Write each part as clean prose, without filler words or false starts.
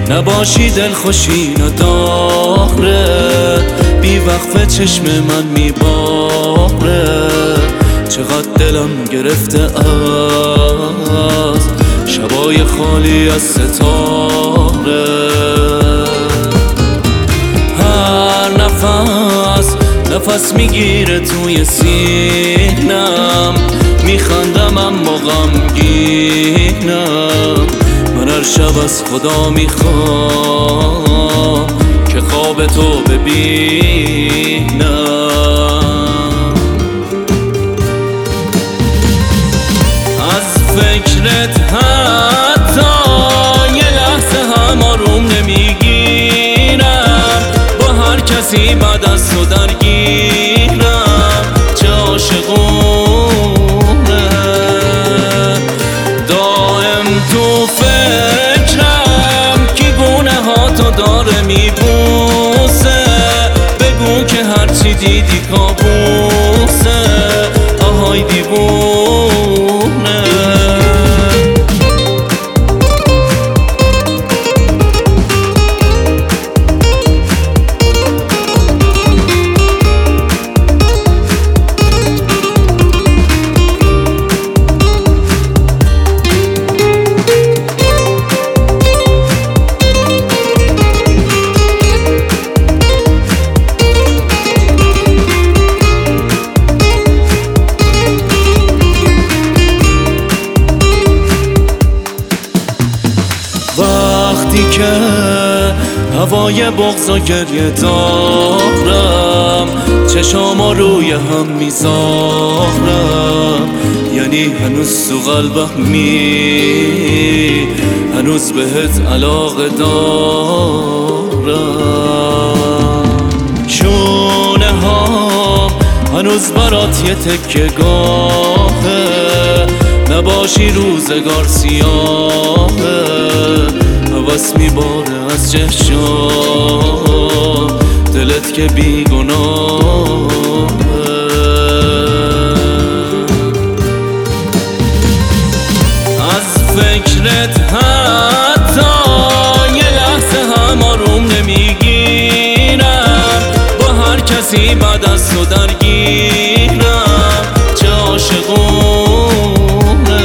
نباشی دلخوشی نداره، بی وقفه چشم من میباره. چقدر دلم گرفته از شبای خالی از ستاره. هر نفس میگیره توی سینم، میخندم اما غمگینم. من هر شب از خدا میخوام که خواب تو ببینم. از فکرت حتی یه لحظه هم آروم نمیگیرم، با هر کسی بعد از تو درگیرم. چه عاشقونه، دائم تو فکرم کی گونه ها تو داره میبوسه. بگو که هرچی دیدی کابوسه، آهای دیوونه. وقتی که هوای بغض و گریه دارم، چشامو روی هم میذارم. یعنی هنوز تو قلبمی، هنوز بهت علاقه دارم. شونه ها هنوز برات یه تکه گاهه، نباشی روزگار سیاهه. هوس میباره از چشم دلت که بی گناهه. از فکرت حتی یه لحظه هم آروم نمیگیرم، با هر کسی بعد از تو درگیرم. چه عاشقونه،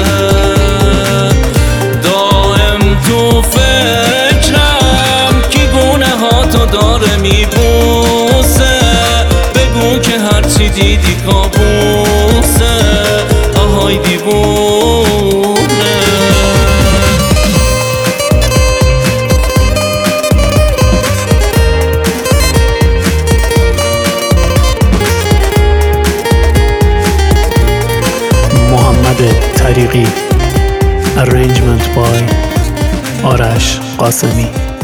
دائم تو فکرم کی گونه ها تو داره میبوسه. بگو که هرچی دیدی کابوسه، آهای دیوونه. محمد طریقی. Arrangement by آرش قاسمی.